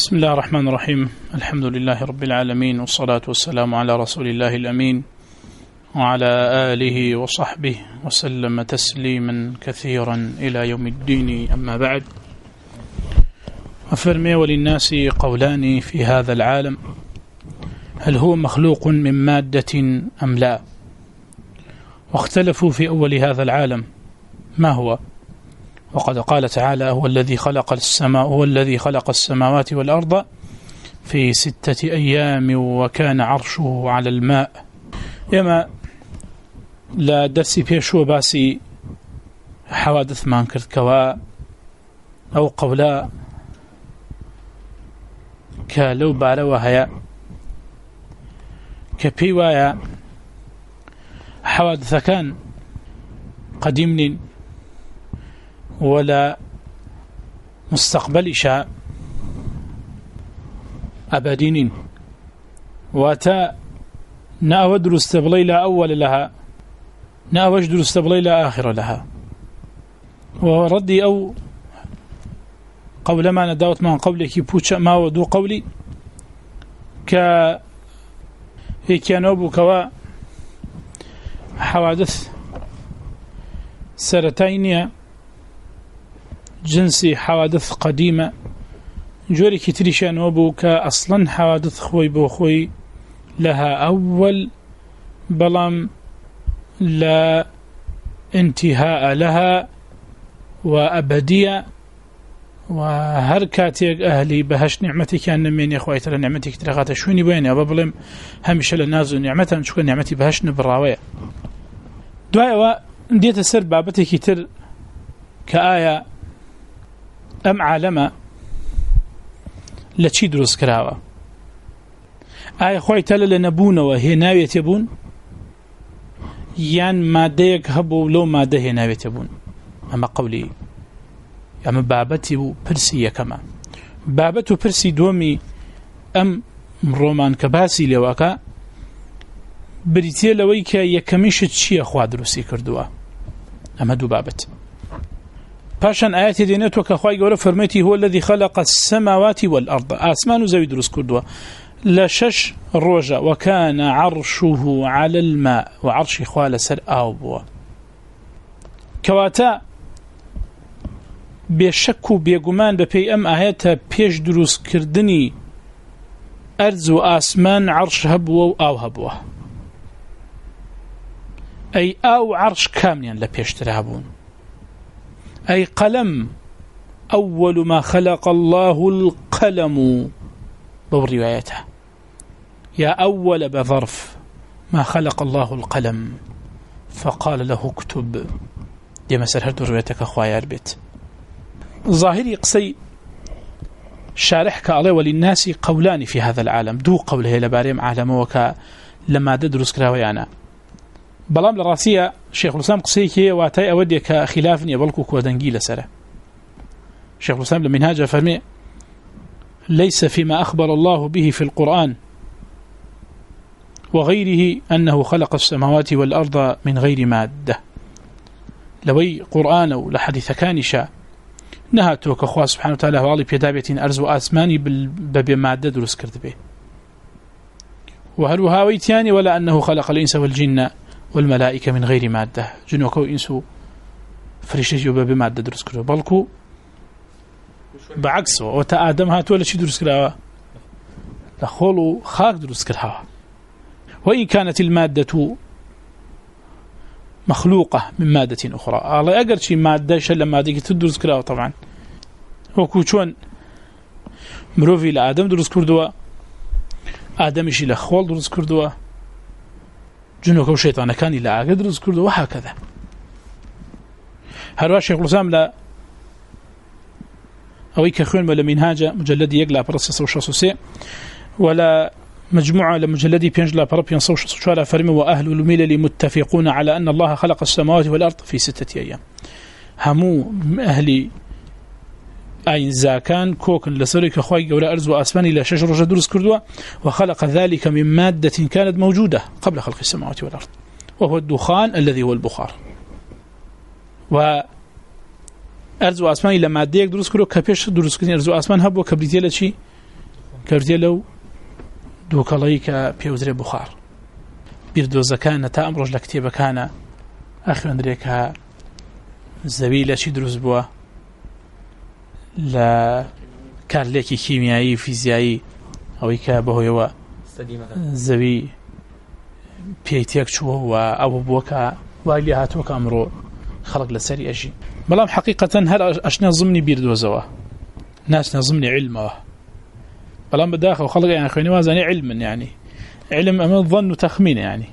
بسم الله الرحمن الرحيم. الحمد لله رب العالمين، والصلاة والسلام على رسول الله الأمين وعلى آله وصحبه وسلم تسليما كثيرا إلى يوم الدين. أما بعد، أفرمي وللناس قولان في هذا العالم: هل هو مخلوق من مادة أم لا؟ واختلفوا في أول هذا العالم ما هو، وقد قال تعالى: هو الذي خلق السماوات والأرض في 6 أيام وكان عرشه على الماء. يما لا درسي بيشو باسي حوادث ما انكرت كوا أو قولا كالو بارو هيا كبيوايا حوادث كان قديم ولا مستقبل إشاء أبدين واتا نأود استبلي لا أول لها، نأوجد استبلي لا آخر لها. وردي أو قول ما نداوت من قولك بوشا ما ودو قولي هيكيانوبو كوا حوادث سرتين جنسي حوادث قديمة جوري كتريشان وبوك أصلا حوادث خوي بوخوي لها أول بلام لا انتهاء لها وأبدية. وهركاتيك أهلي بهش نعمتك أن من يخوي ترى نعمتك ترغات شوني بيني أبلم همش للناس نعمتها نشوف نعمتي بهش نبراوية دعوة نديت السر بابتك تر كآية أم عالمة لشي دروس كراوة آية خوي تلا لنبون وهي ناوية يبون يان ماديك هبو لو ماده هي ناوية يبون. أما قولي أما بابتي برسي كما بابتو برسي دومي أم رومان كباسي لواكا بريتي لويكا يكمشت شي أخوة دروسي كردوا. أما دو بابت باشان آيات دينيت وكخواي قوله فرميتي: هو الذي خلق السماوات والأرض. آسمان زوي دروس كردوا لشش روجة وكان عرشه على الماء، وعرش خوال سر آوبوا كواتا بشكو بيقمان ببي أم آياتا بيش دروس كردني أرز وآسمان عرش هبوا أو هبوا، أي أو عرش كاملين لبيش ترهبون. أي قلم أول ما خلق الله القلم بروايته، يا أول بظرف ما خلق الله القلم فقال له اكتب. دي مسألة هردو روايتك أخويا البيت ظاهري قصي شارحك عليه وللناس قولان في هذا العالم. دو قول هي لباريم عالموك لما تدرس كراويانا بلام لراسية شيخ الإسلام قصيكي واتي أوديك خلافني بلكوك ودنجيل سرة. شيخ الإسلام لمنهاج فرمي: ليس فيما أخبر الله به في القرآن وغيره أنه خلق السماوات والأرض من غير مادة. لوي قرآن ولا حديث كانشا نهاتوك أخوة سبحانه وتعالى وعلي بيدابية أرز وآسماني بمادة دروس كرد به. وهل هاويتياني ولا أنه خلق الإنس والجن والملائكة من غير مادة. جنوكو إنسو فريشتي بمادة دروس كرد بلكو بعكسه وتا آدم هاتو ولا شي دروس كرد لخولو خاك دروس كرد. وإن كانت المادة مخلوقة من مادة أخرى الله أقر شي مادة شل مادة تدرس كرد. طبعا وكوشون مروفي لآدم دروس كردوا، آدم يشي لخول دروس كردوا، جنوك وشيطان كان إلى عقد دروس كردوا، وهكذا. هروا شيخ الإسلام لا أويك أخوين ولا منهاجة مجلدي يقلع برسس وشاسوسي ولا مجموعة لمجلدي بينجلا بربيان صوش شوارع فرمي: وأهل الملل متفقون على أن الله خلق السماوات والأرض في 6 أيام. همو أهلي أين زاكان كوكن لسرك أخوي ولا أرز وأسمان إلى شجر دروس كردوا، وخلق ذلك من مادة كانت موجودة قبل خلق السماوات والأرض، وهو الدخان الذي هو البخار. وأرز وأسمان إلى مادة دروس كردوا كبيش دروس كردين أرز وأسمان هبوا كبريتيلة شيء کردی لەو دووکەڵەی کە پێوترێ بخار بیردۆزەکانە تا ئەمڕۆژ لە کتێبەکانە ئەخوێندرێ کە زەوی لە چی دروست بووە لە کارلێکی کیمیایی فیزیایی ئەوەی کە بەهۆیەوە زەوی پێی تێک چووە و ئەوە بووە کە وای لێ هاتووە کە ئەمڕۆ خەڵک لەسەری ئەژی بەڵام حەقیقەتەن هەر ئەشنە زمنی بیردۆزەوە ناچنە زمنی علمەوە بەڵام بەداخەوە خەڵک یان خوێنی وازانی علمن يعني علم ئەمە ظن و تەخمینە يعني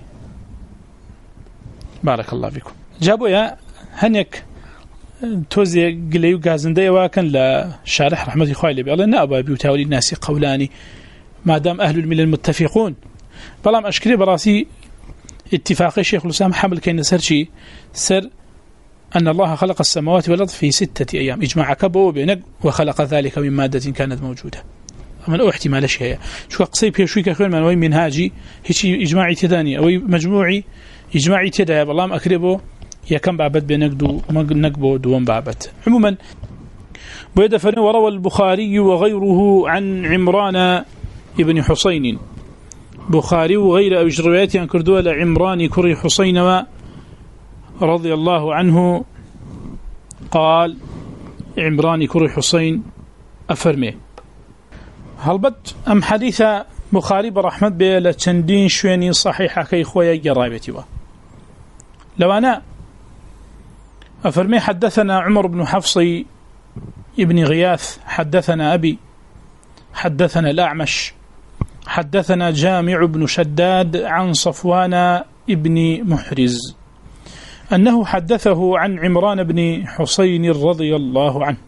بارك الله فيكم جابويا هەنێک تۆزێ گلەی و گازندەیەوە کەن لە شارح رحمەتی خوای لێ بێ ئەڵێ نابا بیوتاولی ناسی قەولانی مادام أهل الملل متفقون بەڵام ئەشکرێ بەڕاستی اتفاقي شيخ الإسلام حمل كين سرشي سر أن الله خلق السماوات والأرض في 6 أيام إجماع كبو بينك وخلق ذلك من مادة كانت موجودة من أو احتمال شيء شو قصيب هي شوي كخير من وين منهاجي هيك إجماعي تداني أو مجموعي إجماعي تدا بالله أكربه يا كم بعبد بينقدو نقبو دوم بعبد عموما بيدفن وروى البخاري وغيره عن عمران ابن حسين بخاري وغير أبي روايات عن كردوة لعمران كري حسين رضي الله عنه قال عمران كري حسين أفرمي هل بد أم حديث بخاري برحمة بي لتشندين شويني صحيحة كي خويا جرابتي لو أنا أفرمي حدثنا عمر بن حفص ابن غياث حدثنا أبي حدثنا الأعمش حدثنا جامع بن شداد عن صفوان ابن محرز أنه حدثه عن عمران بن حسين رضي الله عنه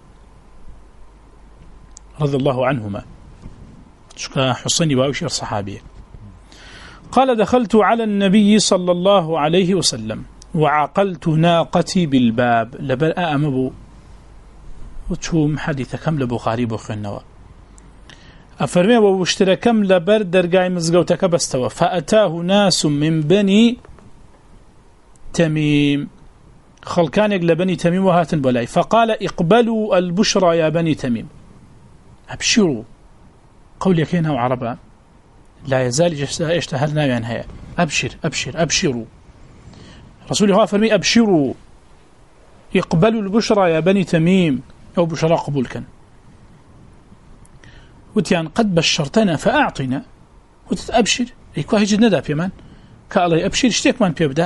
رضي الله عنهما شكا حسين باوشير صحابي قال دخلت على النبي صلى الله عليه وسلم وعقلت ناقتي بالباب لبل أمبو وتشوم حديث كم لبخاري بخنوا أفرمي واشتركم لبر درقاي مزقوتك بستوى فأتاه ناس من بني تميم خلقانك لبني تميم وهاتن بلاي فقال اقبلوا البشرى يا بني تميم أبشروا قول يكينها وعربا لا يزال يشتهرنا بأنها أبشر أبشر أبشروا رسول الله فرمي أبشروا اقبلوا البشرى يا بني تميم أو بشرى قبول كان وتيان قد بشرتنا فأعطنا وتتأبشر يكوه يجد ندى بيمان كالله أبشر اشتيك من بيبدأ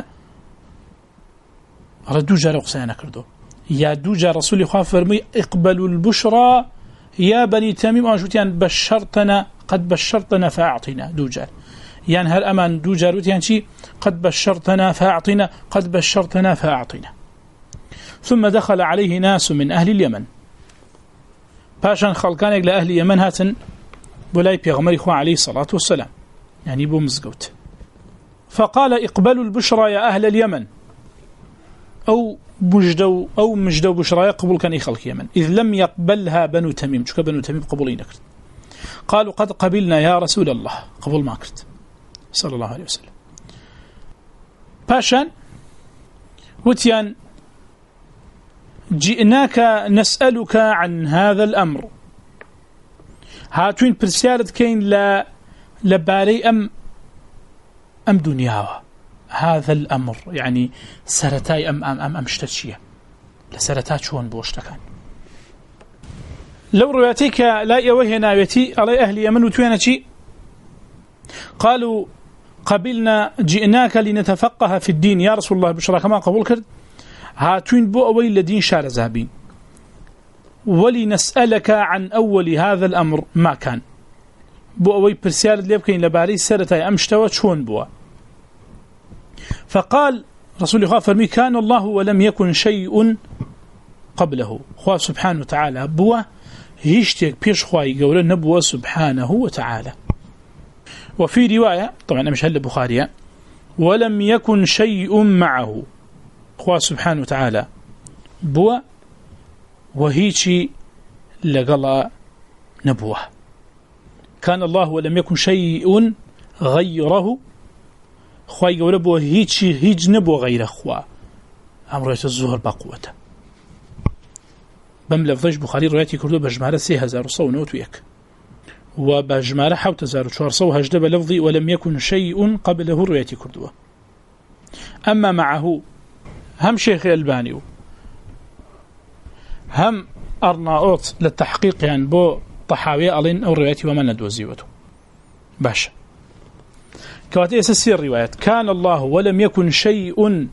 ردو جار قصينا كردو يا دو جار رسول الله فرمي اقبلوا البشرى يا بني تميم وتيان بشرتنا قد بشرتنا فأعطنا دو جار يعني هل أمان دو جار وتيان شي قد بشرتنا فأعطنا قد بشرتنا فأعطنا ثم دخل عليه ناس من أهل اليمن باشان خلقانك لأهل اليمن هاتن بولاي بيغمر إخوة عليه الصلاة والسلام يعني بو مزقوت فقال اقبلوا البشرى يا أهل اليمن أو مجدو بشرى يقبل كان خلق يمن إذ لم يقبلها بنو تميم شكا بنو تميم قبولين كرت قالوا قد قبلنا يا رسول الله قبول ما كرت صلى الله عليه وسلم باشان وتيان جئناك نسألك عن هذا الأمر هاتوين برسالة كين لباري أم دنياها هذا الأمر يعني سرتاي أم اشتتشيه لسرتات شون بوشتكان لو روايتك لا يوهي ناويتي على أهل يمن وتوينتي قالوا قبلنا جئناك لنتفقه في الدين يا رسول الله بشرى كما قبول كرد هاتوين بو أوي لدين شار زابين ولنسألك عن أول هذا الأمر ما كان بو أوي برسالة ليبكين لباري سرتاي أمشتوى شون بوا فقال رسول الله فرمي كان الله ولم يكن شيء قبله خواه سبحانه وتعالى بوا هيشتك بيش خواهي قولا نبوة سبحانه وتعالى وفي رواية طبعا مش هل بخارية ولم يكن شيء معه خواه سبحانه وتعالى بوا وهيشي لقلا نبوة كان الله ولم يكن شيء غيره خواهي قولا بوا هيج نبوة غير خواه أمرية الزهر بقوته بم لفظش بخاري روايتي كردو بجمعة 3000 ويك وبجمارة حوت زار شارصو هجدب لفظي ولم يكن شيء قبله رواية كردوة. أما معه هم شيخ الباني هم أرناؤوط للتحقيق يعني بو طحاوية ألين أو روايتي وما ندوزيوته باشا كواتي أساسي الروايات كان الله ولم يكن شيء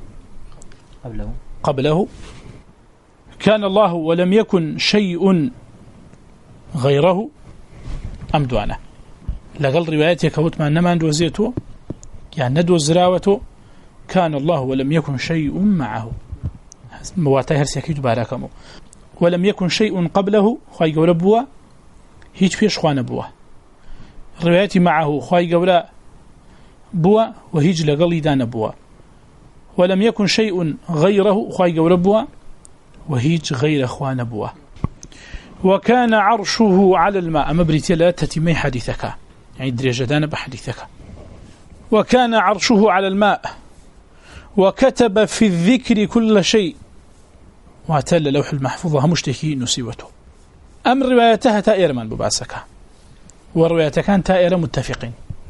قبله كان الله ولم يكن شيء غيره أم دوانا لقل رواياتي كوت ما نما ندوزيته يعني ندوز زراوته كان الله ولم يكن شيء معه مواتي هرسي أكيد باراكمو ولم يكن شيء قبله خواهي قول بوا هيج فيش خوان بوا رواياتي معه خواهي قول بوا وهيج لقل دان بوا ولم يكن شيء غيره خواهي قول بوا وهيج غير خوان بوا وكان عرشه على الماء أما بريتي لا تتمي حديثك يعني درجدان بحديثك وكان عرشه على الماء وكتب في الذكر كل شيء واتل لوح المحفوظة مشتكي نسيوته أم روايتها تائرة من بباسك وروايتها كان تائرة متفقين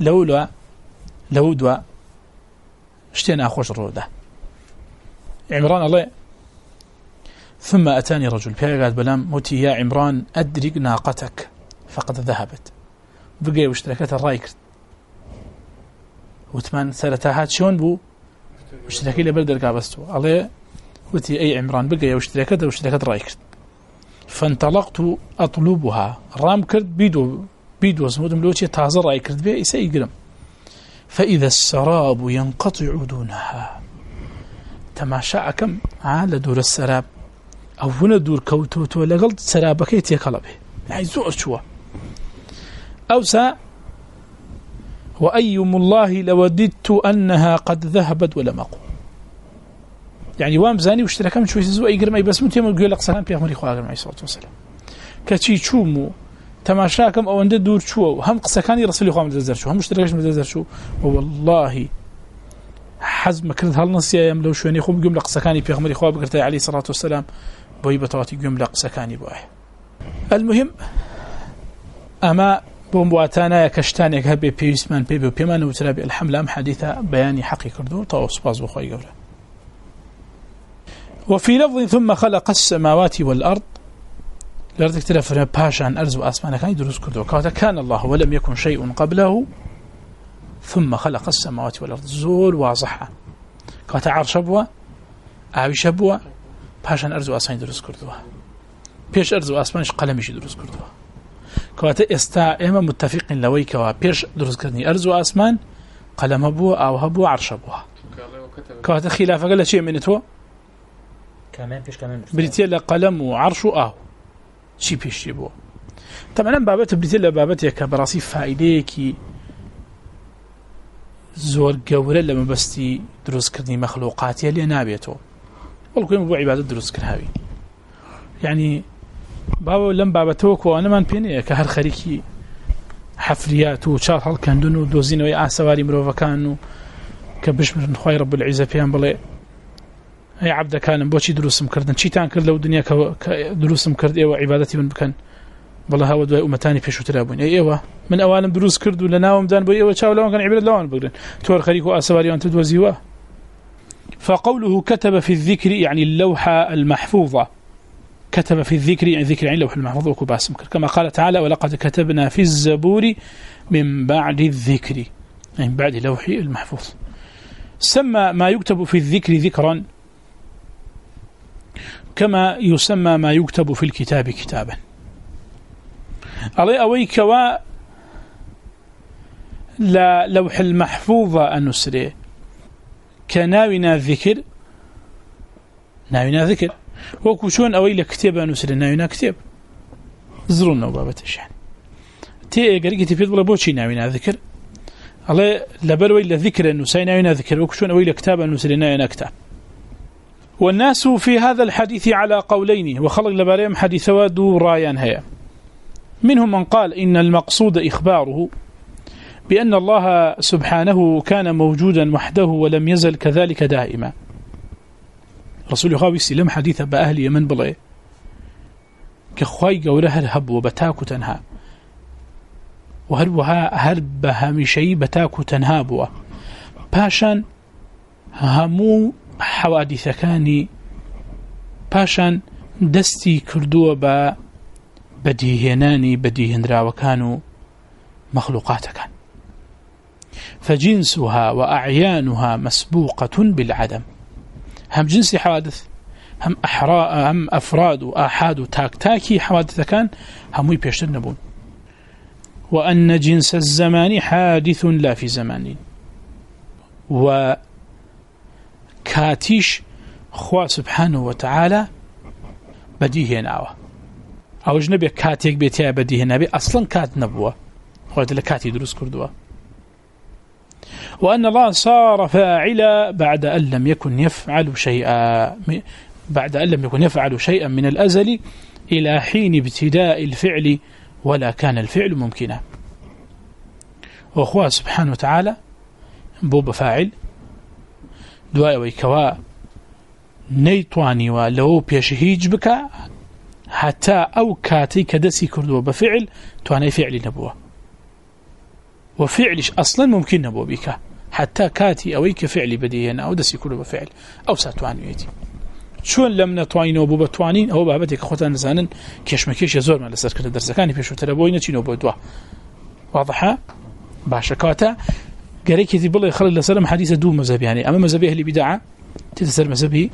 لو دوا اشتنا خوش الرودة عمران الله ثم أتاني رجل فيها قال بلام موتي يا عمران أدرك ناقتك فقد ذهبت بقي واشتركت الرايكرت وثمان سرتاهات شون بو اشتركي لبلد قابستو عليه وتي أي عمران بقي واشتركت رايكرت فانطلقت أطلبها رام كرد بيدو زمود ملوتي تازر رايكرت بيه إساء يقرم فإذا السراب ينقطع دونها تماشى كم على دور السراب أو هنا دور كوتوتو لقلت سرابك يتيقلبه يعني زور شوى أوسى وأيم الله لوددت أنها قد ذهبت ولم أقو يعني وام زاني واشتركا من شوي زو يقرم أي بس متى يقول لك سلام في أمري خواجر معي صلى الله عليه وسلم كشي شومو تماشاكم أو عند دور شو هم قسكاني رسول الله مدزر شو هم اشتركش مدزر شو والله حزم كرد هالنصيا يم لو شوي يخوم يقول لك قسكاني في أمري خواجر عليه الصلاة والسلام بوي بطاطي يقول لك قسكاني بوي المهم أما بومبواتانا يكشتان يكهبي بيسمان بيبي وبيمان وترابي الحملة أم حديثة بياني حقي كردو طاوس باز وخوي قوله وفي لفظ ثم خلق السماوات والأرض لأرض اختلاف باشا أرز وأسمان كان يدرس كردو كان الله ولم يكن شيء قبله ثم خلق السماوات والأرض زول واضحة كانت عرش بوا عاوش بوا باشا أرز وأسمان يدرس كردو بيش أرز وأسمانش قلمش يدرس كردو كانت استائما متفقين لويك وبيش درس كردني أرز وأسمان قلم بوا أو هبوا عرش بوا كانت خلافة قال شيء من تو كمان بريتيلا قلم وعرش شي بيش يبوا طبعا بابت بريتيلا بابت يكبراسي فائديكي زور قورة لما بستي دروس كردني مخلوقاتي اللي نابيته والله يوم بو عبادة دروس كرهاوي يعني بابا لم بابتوك وأنا ما نبيني كهر خريكي حفريات وشار هالكندون ودوزين ويا سواري مروفا كانوا كبش من خوي رب العزة فيهم بلي أي عبد كان بوشي دروس مكردن شي تان كرد لو دنيا دروس مكرد إيوة عبادتي من بكن والله هاود ويا أمتاني فيشو تلابون إيوة من أوالم دروس كرد ولنا ومدان بو إيوة شاو لون كان عبادة لون بقرن تور خريكو أسواري وأنت دوزيوا فقوله كتب في الذكر يعني اللوحة المحفوظة كتب في الذكر يعني ذكر عن لوح المحفوظ وكباس مكر كما قال تعالى ولقد كتبنا في الزبور من بعد الذكر يعني بعد لوح المحفوظ سمى ما يكتب في الذكر ذكرا كما يسمى ما يكتب في الكتاب كتابا علي أويك لا لوح المحفوظ النسري كناونا ذكر ناونا ذكر وكوشون أوي لكتاب نسري ناونا كتاب زرنا وبابتش يعني تي قريقتي في ضربة بوشي ناونا ذكر علي لبلوي لذكر النسي ناونا ذكر وكوشون أوي لكتاب نسري ناونا كتاب والناس في هذا الحديث على قولين وخلق لباريهم حديث ودو رايان هيا منهم من قال إن المقصود إخباره بأن الله سبحانه كان موجودا وحده ولم يزل كذلك دائما رسول الله سلم حديث بأهل يمن بلي كخواي قوله الهب وبتاك تنها وهروها هرب همیشەی بەتاک و تەنها بووە پاشان هەموو حەوادیثەکانی پاشان دەستی کردووە بە بەدیهێنانی بەدیهێنراوەکان و مەخلوقاتەکان فجنسها وأعيانها مسبوقة بالعدم هم جنس حوادث هم أفراد وآحاد تاكتاكي حوادث كان هم يبيشتر نبون وأن جنس الزمان حادث لا في زمان وكاتيش خوا سبحانه وتعالى بديه ناوه أو جنبي كاتيك بيتيا بديه نبي أصلا كات نبوه خوات لكاتي دروس كردوه وأن الله صار فاعلا بعد أن لم يكن يفعل شيئا من الأزل إلى حين ابتداء الفعل ولا كان الفعل ممكنا وأخوة سبحانه وتعالى بوب فاعل دواء ويكوا نيتواني ولو بيشهيج بك حتى أو كاتي كدسي كردوا بفعل تواني فعل نبوه وفعلش أصلا ممكن نبوه بك حتى كاتي أويك فعل بديهن أو دسي كردوا بفعل أو ساتواني يتي شون لم نتوانين أو ببتوانين أو بابتك أخوتان نزانن كيش يزور ما لسر كده درسكاني بيشو تلبوين تينو بودوا واضحة باشكاتا قريك يتي بالله يخلي لسلم حديث دو مذهب يعني أما مذهبي أهل بدعة تتسر مذهبي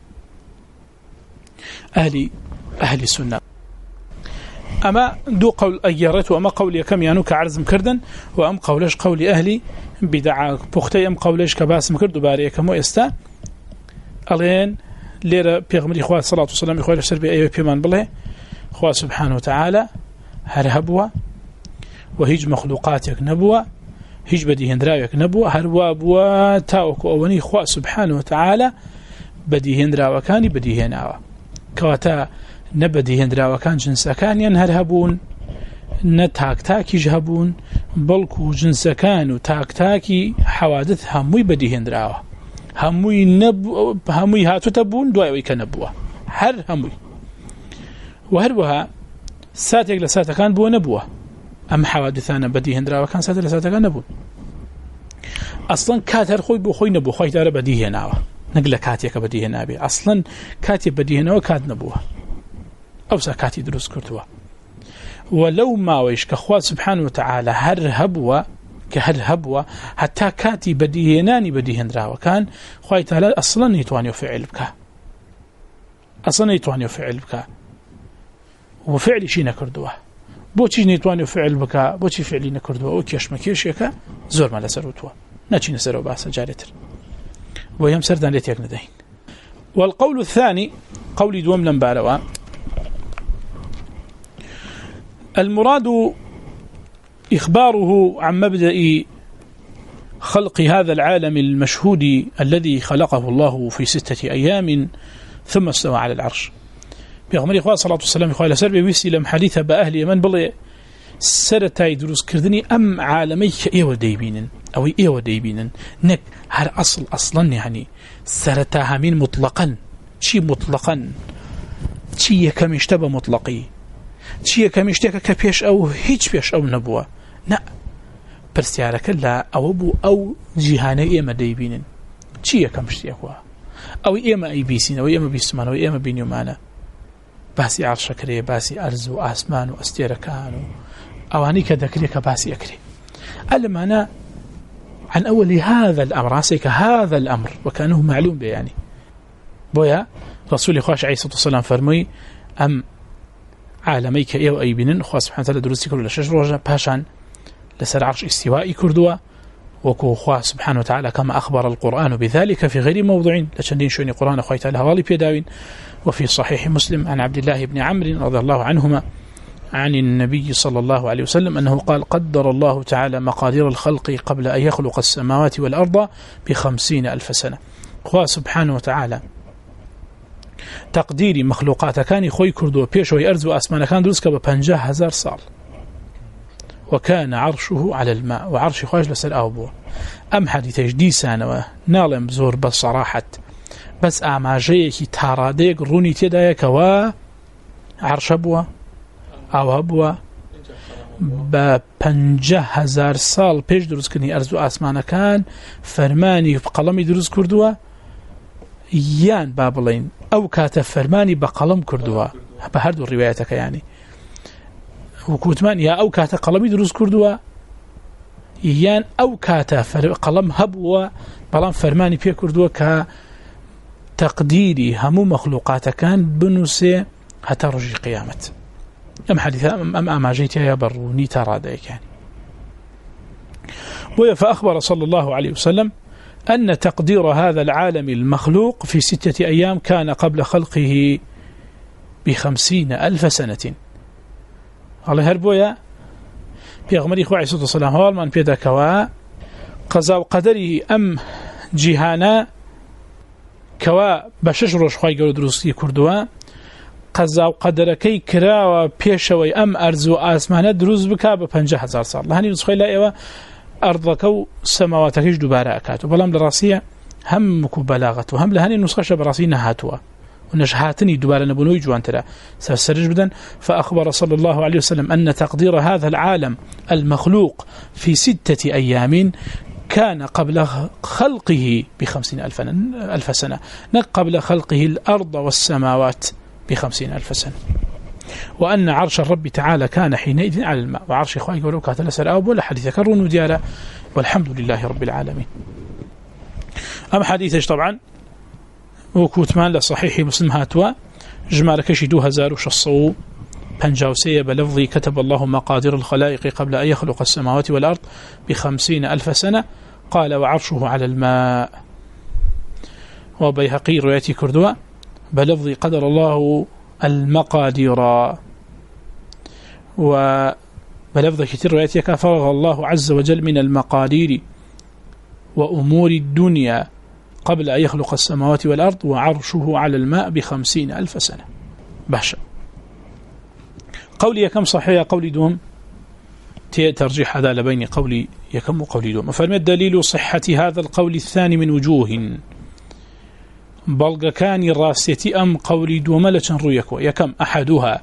أهل السنة أما دو قول أجرت وأما قولي كم يانو كعرض مكردن وأم قولش قولي أهلي بدعة بختي أم قولش كباس مكرد باري كمو استا ألين ليرة بيغمري خواه صلاة والسلام يخواه لفسر بأيوه بيمان بالله خواه سبحانه وتعالى هرهبوا وهيج مخلوقاتك نبوا هيج بديهن راويك نبوا هروابوا تاوك أولي خواه سبحانه وتعالى بديهن راوكاني بديهن آوا كواتا نبدي هندراوكان جنسكان هرهبون نتاكتاكي جهبون بلكو جنسكان وتاكتاكي حوادث هموي بدي هندراوه هموي هاتو تبون دوايوي كنبوه هر هموي وهروها ساتك لساتكان بو نبوه أم حوادثانا بدي هندراوكان ساتك لساتكان نبون أصلا كاتر خوي بو خوي نبو خوي تارا بدي هناوه نقل كاتيك بدي هنابي أصلا كاتي بدي هناوه كات نبوه أو ساكاتي دروس كرتوا ولو ما ويش كخوات سبحانه وتعالى هر هبوا حتى كاتي بديهناني بديهن راوة كان خواه تعالى أصلا يتواني يفعل بك وفعلي شي نكردوا بوچي نيتواني يفعل بك بوچي فعلي نكردوا وكيش مكيشيكا زور ما لسروتوا ناچي نسروا باسا جارتر ويهم سردان ليتيك ندهين والقول الثاني قولي دوم لنباروا المراد إخباره عن مبدأ خلق هذا العالم المشهود الذي خلقه الله في 6 أيام ثم استوى على العرش بيغمر إخوة صلى الله عليه وسلم إخوة لسر بيويسي لم حديثة بأهل يمن بلي سرتاي دروس كردني أم عالميك إيوة ديبين أو إيوة ديبين نك هر أصلا يعني سرتاها من مطلقا شي مطلقا شي كم يشتبه مطلقي چیە کەمیشتێکە کە پێش ئەو هیچ پێش ئەو نەبووە نە پرسیارەکە لە ئەوە بوو ئەو جیهانە ئێمە دەیبینن چیە کەم شتێکوە ئەوەی ئێمە ئەیبیسینەوەی ئێمە بیستمانەوەی ئێمە بینیومانە باسی عەرشەکرێ باسی ئەرز و ئاسمان و ئەستێرەکان و ئەوانەی کە دەکرێت کە باسی ئەکرێ ئەلمانە عن أول هذا الأمر راسك هذا الأمر وكانه معلوم بيعني بويا رسول خوش عليه الصلاة والسلام فرمي أم عالميك إيو أي بنن خواه سبحانه وتعالى دروسي كردو لشش روجة باشان لسر عرش استوائي كردوا وكو خواه سبحانه وتعالى كما أخبر القرآن بذلك في غير موضوعين لشندين شوني قرآن خواه تعالى هوالي بيداوين وفي صحيح مسلم عن عبد الله بن عمرو رضي الله عنهما عن النبي صلى الله عليه وسلم أنه قال قدر الله تعالى مقادير الخلق قبل أن يخلق السماوات والأرض ب50,000 سنة خواه سبحانه وتعالى تقديري مخلوقات كان خوي كردو بيشوي أرز وأسمان كان دروسك ب50,000 سال وكان عرشه على الماء وعرش خواج لسر أوبو أم حديثيش دي سانوة نالم زور بصراحة بس أعماجيكي تاراديك روني تدايك عرش أبوه أو أبوه بە 50,000 ساڵ پێش دروستکردنی ئەرز و ئاسمانەکان فەرمانی قەڵەمی دروست کردووە، یان با بڵێن ئەو کاتە فەرمانی بە قەڵەم کردووە بە هەردوو ڕیوایەتەکەیانی وکوتمان یا ئەو کاتە قەڵەمی دروست کردووە یان ئەو کاتە قەڵەم هەبووە بەڵام فەرمانی پێ کردووە کە تەقدیری هەموو مەخلوقاتەکان بنووسێ هەتا ڕۆژی قیامەت. ئەم حەدیثە ئەم ئاماژەی تێیە بەڕوونی تا ڕادەیەکانی. فأخبر صلى الله عليه وسلم أن تقدير هذا العالم المخلوق في 6 أيام كان قبل خلقه ب50,000 سنة. الله هربويا بيغمري خواه عليه الصلاة والسلام هوال من بيدا كوا قضاء قدره أم جيهانا كوا بشش روش خواه قولو دروسي كردوا قضاء قدركي كراوا بيشوي أم أرزو آسمانا دروس بكا ب50,000 سال لهاني نسخي لا إيوا أرضك سماواتكيش دوباره أكاتو بلام لراسية هم مكو بلاغته هم لهاني نسخش براسي نهاتوا ونشهاتني دوباره نبونوي جوان ترى سرج بدن. فأخبر صلى الله عليه وسلم أن تقدير هذا العالم المخلوق في 6 أيام كان قبل خلقه ب50,000 سنة قبل خلقه الأرض والسماوات ب50,000 سنة. وأن عرش الرب تعالى كان حينئذ على الماء وعرش إخوائي قولوا كاتل سرآب ولا حديث كرون ديالا والحمد لله رب العالمين. أم حديثش طبعا وكوتمان لصحيح مسلم هاتوا جمال كشي 2653 بلفظي كتب الله مقادير الخلائق قبل أن يخلق السماوات والأرض ب50,000 سنة قال وعرشه على الماء. وبيهقي روايتي كردوا بلفظي قدر الله المقادير. وبلفظ كتير روايتي كفرغ الله عز وجل من المقادير وأمور الدنيا قبل أن يخلق السماوات والأرض وعرشه على الماء ب50,000 سنة. باشا قولي يكم صحيح قولي دوم ترجيح هذا لبين قولي يكم وقولي دوم. فالما الدليل صحة هذا القول الثاني من وجوه بلغ كان راسيتي أم قولي دوم لچن رويكو يكم أحدها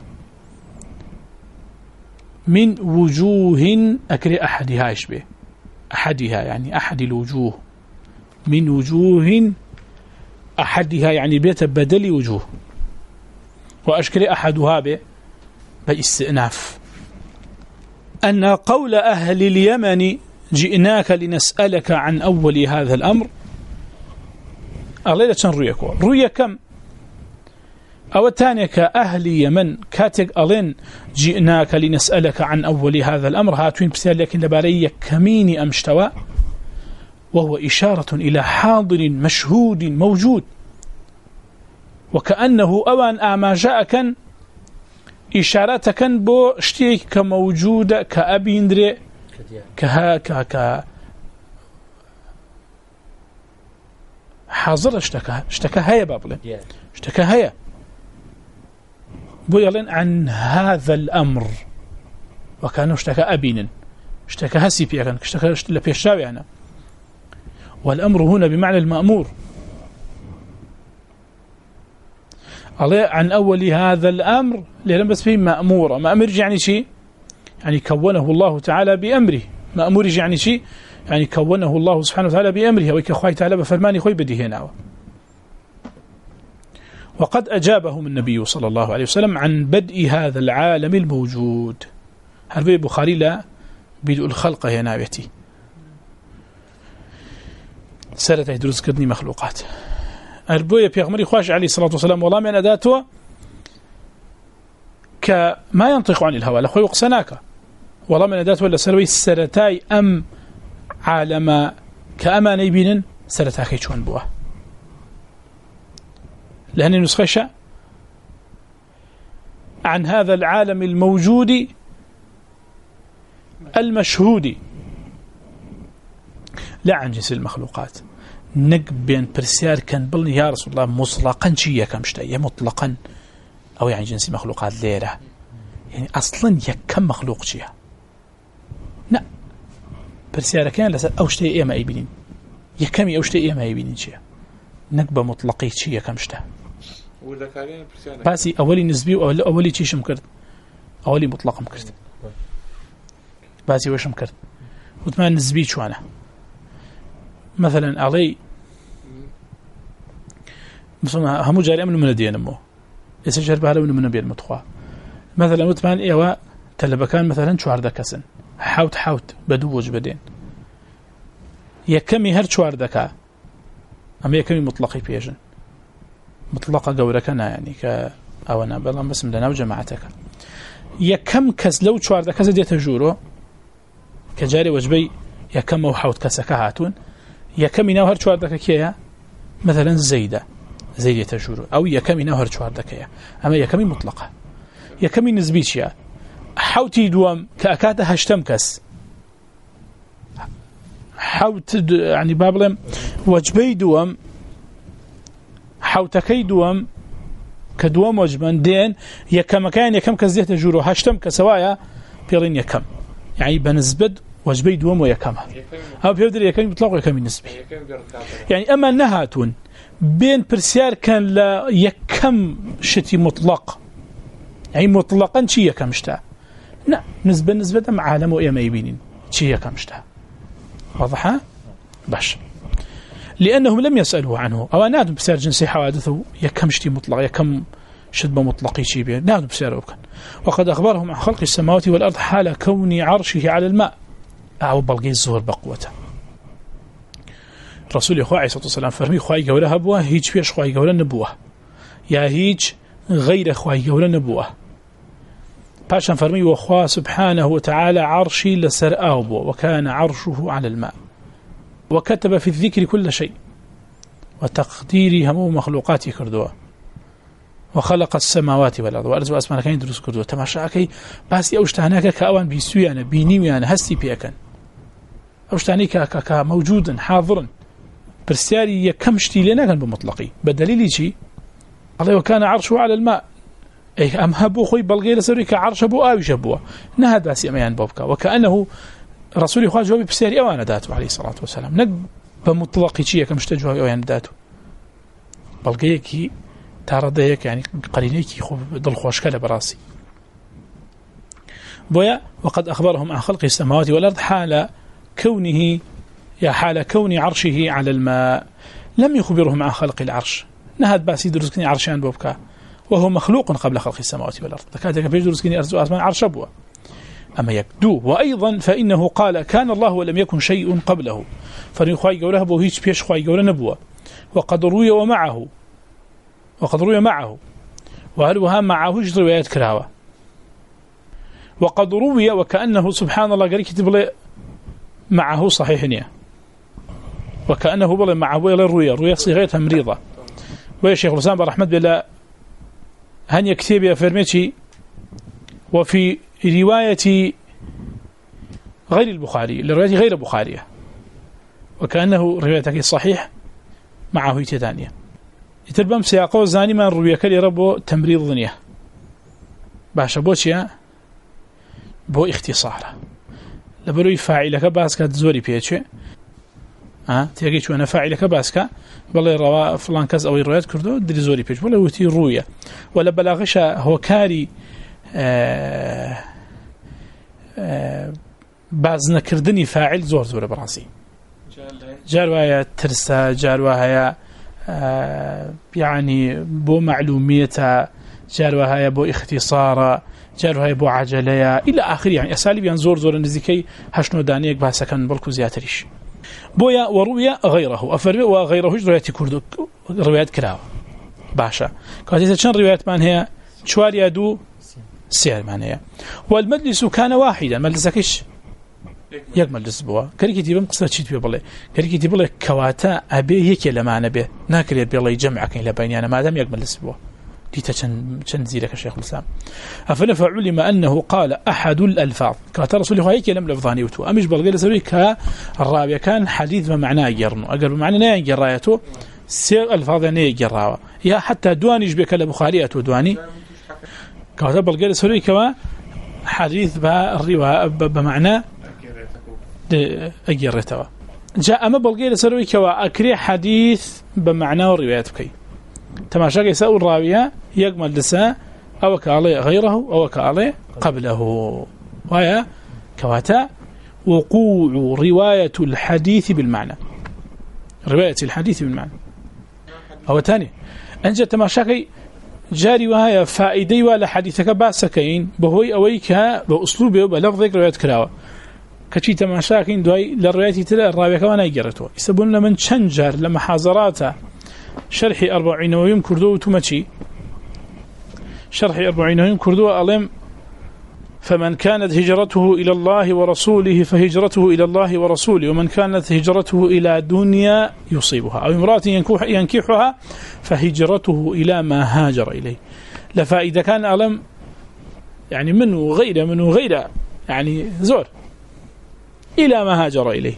من وجوه أكري أحدها يشبه أحدها يعني أحد الوجوه من وجوه أحدها يعني بيت بدل وجوه وأشكر أحدها باستئناف أن قول أهل اليمن جئناك لنسألك عن أول هذا الأمر الليلة رؤيكم رؤيكم أو الثانية كأهل يمن كاتق ألين جئناك لنسألك عن أول هذا الأمر هاتوين بسيار لكن لبالي كمين أمشتوى وهو إشارة إلى حاضر مشهود موجود وكأنه أوان آما جاءك إشارتك بو شتيك كموجودة كأبيندري كها حاضر اشتكى هيا بابلين اشتكى هيا بو يلين عن هذا الأمر وكانوا اشتكى أبين اشتكى هسي بيغن اشتكى لبيشاوي أنا والأمر هنا بمعنى المأمور عن أول هذا الأمر لأن بس فيه مأمورة مأمر يعني شيء يعني كونه الله تعالى بأمره مأمور يعني شيء يعني كونه الله سبحانه وتعالى بأمره ويكخوي تعالى بفرماني خوي بديه هنا. وقد أجابهم النبي صلى الله عليه وسلم عن بدء هذا العالم الموجود. هربي بخاري لا بدء الخلق هي نابتي سرته دروس كدني مخلوقات البوية بيغمري خواش عليه الصلاة والسلام والله من أداته كما ينطق عن الهوى لخوي وقسناك والله من أداته ولا سروي السرتاي أم عالم كأما نيبين سرتاكي شون بوه لأن نسخش عن هذا العالم الموجود المشهود لا عن جنس المخلوقات نقبين برسيار كان بلن يا رسول الله مطلقا شيء كمشتاية مطلقا أو يعني جنس مخلوقات ليرة يعني أصلا يكم مخلوق شيء لا برسيار كان لسا أو شتاية إيه ما يبينين يكمي أو شتاية إيه ما يبينين شيء نقبة مطلقي شيء كمشتا باسي أولي نسبي وأولي شيء مكرد أولي مطلق مكرد باسي وشم كرت وثمان نسبي شوانا مثلا علي مثلا همو جاري أمن من دين أمه يسجل بها لو من بين المتخوى مثلا وثمان إيوا تلبكان مثلا شوار دكسن حوت بدوج بدين يكمي هر شوار دكا أما يكمي مطلقي بيجن مطلقة قوركنا يعني كأونا بلا بسم لنا وجماعتك يكم كس لو شوار دكا ديت جورو كجاري وجبي يكم وحوت كسك هاتون يكم ينهر شوار دكا كيا مثلا زيدة تجورو أو يكم ينهر شوار دكا أما يكمي مطلقة يكمي نسبيشيا حوتي دوام كأكاته هشتم كس حوت يعني بابلم وجبي دوام حوتكي دوام كدوام وجبان دين يكم كان يكم كس ديت جورو هشتم كسوايا بيرين يكم يعني بنسبة وجبي دوام ويكمها أو بيقدر يكم يطلق يكم النسبي يعني أما نهاتون بين برسيار كان لا يكم شتي مطلق يعني مطلقا شي يكم شتا لا نسبة مع عالم وإيما يبينين شي يكم شتا واضحة باش لأنهم لم يسألوا عنه أو نادوا بسيار جنسي حوادثه يكم شتي مطلق يكم شدبة مطلقي شي بيه نادوا بسيار أبكن وقد أخبرهم عن خلق السماوات والأرض حال كون عرشه على الماء أو بلغي الزهر بقوته رسول الله عليه الصلاة والسلام فرمي خواهي قوله هبوه هيج فيش خواهي قوله نبوه يا هيج غير خواهي قوله نبوه باشا فرمي وخواه سبحانه وتعالى عرشي لسرآه بوه وكان عرشه على الماء وكتب في الذكر كل شيء وتقديري همو مخلوقاتي كردوه وخلق السماوات والأرض وأرزو أسمانا كان يدرس كردوه تماشاكي باسي أوشتاناك كأوان بيسويانا بينيويانا هستي بيكن أوشتاني كموجودا حاضرا برسياري يكم شتي لنا كان بمطلقي بدليل شيء الله وكان عرشه على الماء أي أم هبو خوي بلغي لسوري كعرش أبو آوي شبوه نهد باسي أميان بوبكا وكأنه رسولي خواه جوابي برسياري أوانا داته عليه الصلاة والسلام نق بمطلقي شيء كم شتجوه أوانا داته بلغي كي تارديك يعني قرينيكي ضل خوشكالة براسي بويا وقد أخبرهم عن خلق السماوات والأرض حال كونه حال كون عرشه على الماء لم يخبرهم عن خلق العرش نهد باسي درسكني عرشان بوبكا وهو مخلوق قبل خلق السماوات والأرض كاتك بيج درسكني أرزو أسمان عرش أبوه أما يكدو وأيضا فإنه قال كان الله ولم يكن شيء قبله فنخواي قوله بو هيج بيش خواي قوله نبوه وقد روي معه وهل وها معه روايات كراوة وقد روي وكأنه سبحان الله قال كتب لي معه صحيح نية وكأنه بل معه ولا الرؤيا صيغتها مريضة ويا شيخ الإسلام برحمة بالله هن يكتب يا فرمتي وفي رواية غير البخاري لرواية غير البخارية وكأنه روايتك صحيح معه تدانية يتربم سياقه زاني من رؤيا كلي ربو تمريض ظنية باشا بوشيا بو اختصاره لبروي فاعلك باسكا زوري بيتشي تيجي شو أنا فاعلك باسكا بالله روا فلان كذا أو الروايات كردو دري زوري بيتش ولا وتي روية ولا بلاغشة هو كاري بعض نكردني فاعل زور براسي جاروايا ترسا جاروايا يعني بو معلومية جاروايا بو اختصار جاروايا بو عجلية إلى آخر يعني أساليب يعني زور نزيكي هشنو دانيك باسا كان بلكو زياتريش بويا ورويا غيره أفرمي وغيره روايات كردو روايات كراوة باشا كانت شن روايات من هي شوار يدو سير من هي والمجلس كان واحدا مجلسكش يك مجلس بوا كريكي تيبم قصة شيت بيبلي كريكي تيبلي كواتا أبي يك لما أنا به ناكل بيبلي جمعك إلى بيني أنا ما دام يك مجلس بوا ديتا شن زيلك الشيخ الإسلام أفلا فعلم أنه قال أحد الألفاظ كانت رسول الله هيك لم لفظاني وتو أمش بلغي لسوي كالرابع كان حديث بمعناه يجرنو أقل بمعنى لا يجرايته سير ألفاظ يعني يجراوا يا حتى دواني يشبك البخاري دواني كانت بلغي لسوي كما حديث بالرواية بمعنى أجرته جاء ما بلغي لسوي كوا أكري حديث بمعنى روايتك تماشاك يسأل الراوية يقمل لسا أو كالي غيره أو كالي قبله وهي كواتا وقوع رواية الحديث بالمعنى. رواية الحديث بالمعنى أو تاني أنجا تماشاكي جاري وهي فائدي ولا حديثك باسكين بهوي أويك بأسلوبه بلفظك رواية كراوة كشي تماشاكين دوي للرواية تلا الرابع كمان يجرته يسبون لمن شنجر لما حاضراته شرحي 40 ويوم كردو تمشي شرحي 40 ويوم كردو ألم فمن كانت هجرته إلى الله ورسوله فهجرته إلى الله ورسوله ومن كانت هجرته إلى دنيا يصيبها أو امرأة ينكحها فهجرته إلى ما هاجر إليه. لفإذا كان ألم يعني منه غيره يعني زور إلى ما هاجر إليه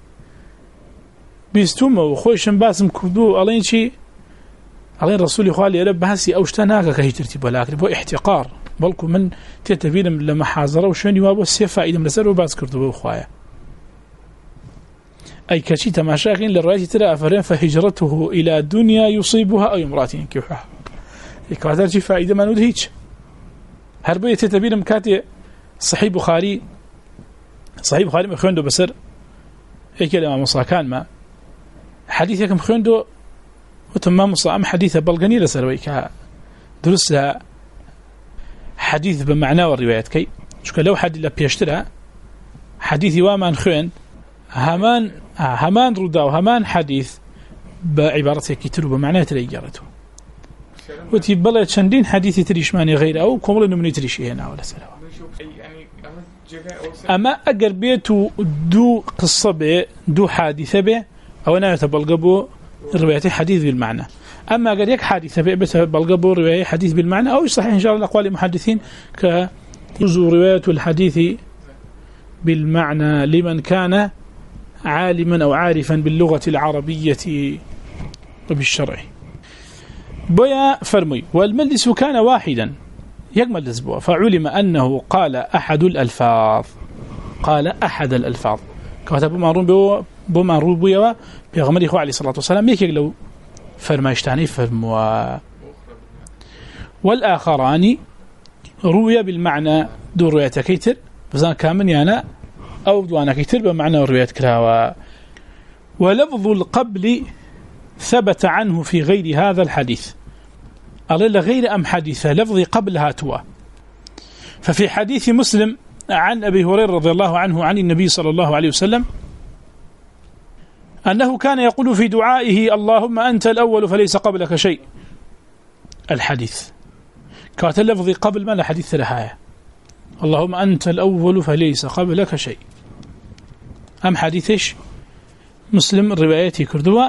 بيستوم وخوشن باسم كردو ألين شيء ألين رسولي خوالي يرب بحسي أوشتناك كهجرتي ولكن بو احتقار بلكو من تتبين لما حاضره وشون يوابو السيفا إذا مرسلوا باس كردو بخوايا أي كشي تماشاكين للرأي ترى أفرين فهجرته إلى دنيا يصيبها أو امرأة ينكحها إكواتر شي فائدة ما نودهيج هربية تتبين مكاتي صحيح بخاري مخوندو بسر هيك لما مصاكان ما حديثك مخوندو وتمام مصاعم حديثة بلغني لسرويك درسها حديث بمعنى والرواية كي شو لو حد لا بيشترى حديثي وامان خوين همان ردا وهمان حديث بعبارته كتير بمعنى تريجرته وتي بلا شندين حديثي تريش ماني غير أو كمل إنه من تريش هنا ولا سلام أما أجر بيتو دو قصة به دو حادثة به أو أنا يتبلغبو رواية حديث بالمعنى. أما قد يك حادثة بلقبوا رواية حديث بالمعنى أو صحيح إن شاء الله أقوال المحدثين كجزء رواية الحديث بالمعنى لمن كان عالما أو عارفا باللغة العربية وبالشرع. بيا فرمي والمجلس كان واحدا يجمل الأسبوع فعلم أنه قال أحد الألفاظ كتب بمعروف بيوا بيغمر إخوة عليه الصلاة والسلام يكيك لو فرماشتاني فرموا والآخران روية بالمعنى دو رواية كيتر بزان كامن يانا أو دوانا كيتر بمعنى رواية كراوة ولفظ القبل ثبت عنه في غير هذا الحديث ألا غير أم حديثة لفظ قبل هاتوا ففي حديث مسلم عن أبي هريرة رضي الله عنه عن النبي صلى الله عليه وسلم أنه كان يقول في دعائه اللهم أنت الأول فليس قبلك شيء الحديث كانت اللفظ قبل ما لا حديث لها اللهم أنت الأول فليس قبلك شيء أم حديثش مسلم روايتي كردوا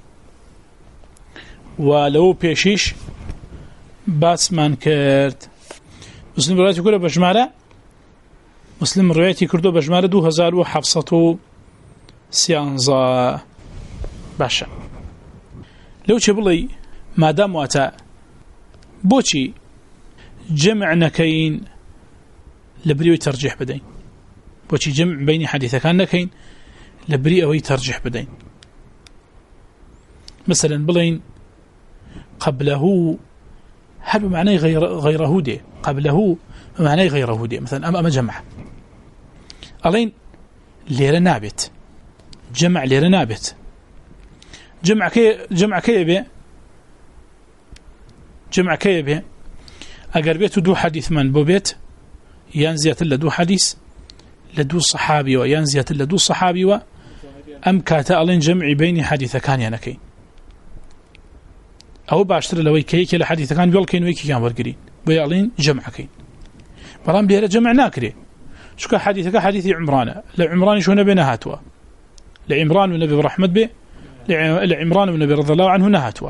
ولو بيشيش باسمان كرت مسلم روايتي كردوا بجمالة مسلم روايتي كردوا بجمالة 2700 سيانزا باشا لو تشبلي ما دام واتا بوشي جمع نكين لبريوي ترجيح بدين بوشي جمع بين حديثة كان نكين لبريوي ترجيح بدين مثلا بلين قبله هل بمعنى غيره دي قبله بمعنى غيره دي مثلا أما جمع ألين ليرة نابت جمع ليرة نابت جمع كي به أقر بيت دو حديث من بوبيت ينزيت لدو حديث لدو صحابي وينزيت لدو صحابي وأم كاتألين جمع بين حديث كان ينكين أو باشتر لوي كي لحديث كان بيلكين ويكي كان برقرين بيالين جمع كين برام بيهلا جمع ناكري شو حديثك حديث عمران لعمران شو نبي نهاتوا لعمران والنبي برحمة به لعمران والنبي رضي الله عنه نهاتوا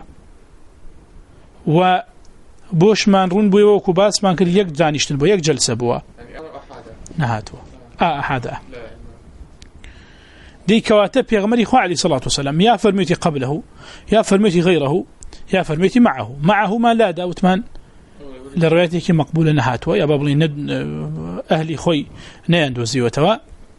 وبوش مان رون بوي وكباس مان كل يك دانيشتن بو يك جلسة بوا نهاتوا أحدا دي كواتب يغمري خو عليه الصلاة والسلام يا فرميتي قبله يا فرميتي غيره يا فرميتي معه ما لا داوتمان لروايتك مقبولة نهاتوا يا بابلي ند أهلي خوي نياندو زيوتوا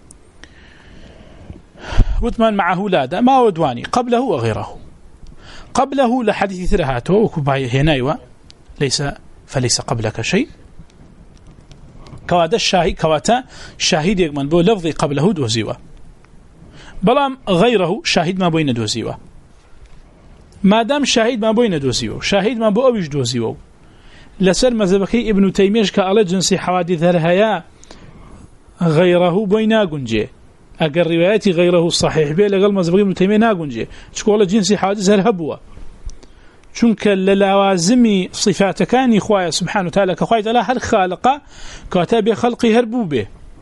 وثمان معه لا دا ما ودواني قبله وغيره قبله لحديث ثرهاتوا وكباية هنايوا فليس قبلك شيء كواتا شاهد يقمن بو لفظي قبله دوزيوه بلام غيره شاهد ما بين دوزيوه ما دام شاهد ما بين دوزيوه شاهد ما بو أويش دوزيوه لسر مذهبكي ابن تيمية كألا جنسي حوادث هرهيا غيره بوينا قنجي أقر رواياتي غيره صحيح بيه لقل مذهبكي ابن تيمية ناقنجي شكولا جنسي حوادث هرهبوه چونك للوازم صفات كان إخوائي سبحانه وتعالى كخوائي تعالى هر خالقه كاتب خلقي هربو به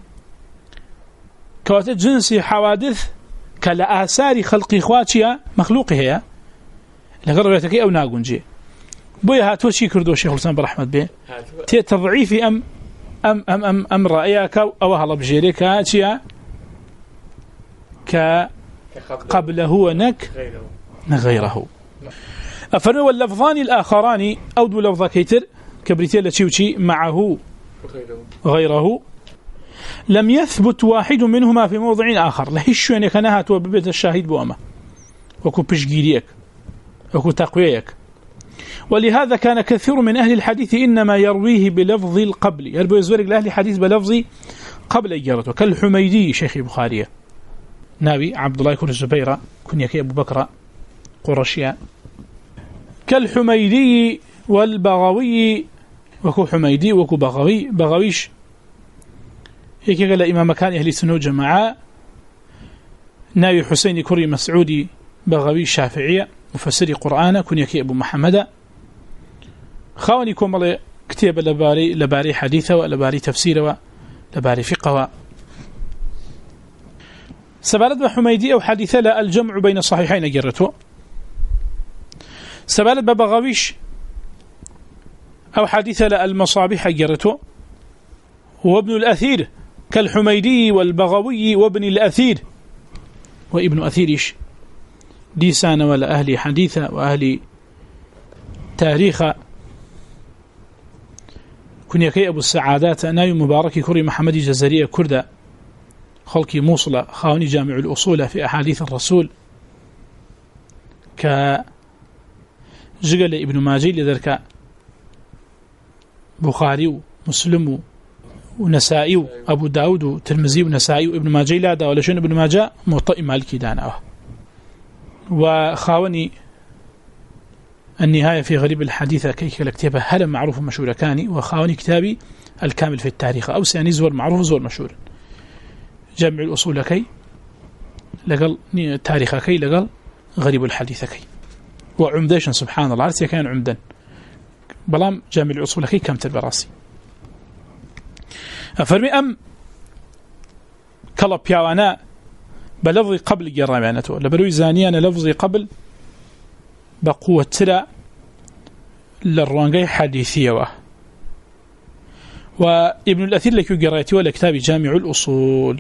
كاتب جنسي حوادث كالآثار خلقي إخواتي مخلوقي هي لقل رواياتك أو ناقنجي بويا هاتو شي كردو الشيخ الإسلام برحمة به تي تضعيفي أم رأيك أو هلا بجيريك هاتيا قبله ونك غيره أفرمي واللفظان الآخران أو دو لفظة كيتر كبريتين لتشيوشي معه غيره لم يثبت واحد منهما في موضع آخر لهيش يعني كانها توببت الشاهد بوامة وكو بشجيريك وكو تقويك ولهذا كان كثير من أهل الحديث إنما يرويه بلفظ القبل يربو يزورك لأهل الحديث بلفظ قبل إجارته كالحميدي شيخ البخاري نابي عبد الله يكون الزبيرة كن يكي أبو بكر قرشيا كالحميدي والبغوي وكو حميدي وكو بغويش هيك قال إمام كان أهل السنة والجماعة ناوي حسين كري مسعودي بغوي شافعية مفسري قرآن كن يكي أبو محمد خاوني كوم كتاب لباري حديثة ولباري تفسير ولباري فقه سبالت بحميدي أو حديثة لا الجمع بين الصحيحين جرته سبالت ببغويش أو حديثة لا المصابيح جرته وابن الأثير كالحميدي والبغوي وابن الأثير وابن أثيرش ديسان ولا أهل حديثة وأهل تاريخ كن يكي أبو السعادات ناوي مبارك كوري محمد جزرية كردة خلقي موصلة خاوني جامع الأصول في أحاديث الرسول كجقل ابن ماجي لذلك بخاري ومسلم ونسائي وأبو داود وترمزي ونسائي وابن ماجي لا دا ولا شون ابن ماجا موطئ مالكي دانا وخاوني النهاية في غريب الحديثة كيك الكتابة هل معروف مشهور كاني وخاوني كتابي الكامل في التاريخ أو سياني زور معروف زور مشهور جمع الأصول كي لقل تاريخ كي لقل غريب الحديث كي وعمداش سبحان الله عرسي كان عمدا بلام جمع الأصول كي كم تلبراسي أفرمي أم كلا بياوانا بلفظي قبل جرامانته لبروي زانيانا لفظي قبل بقوة ترى للرانجي حديثية وابن الأثير لك قرأتي ولا كتاب جامع الأصول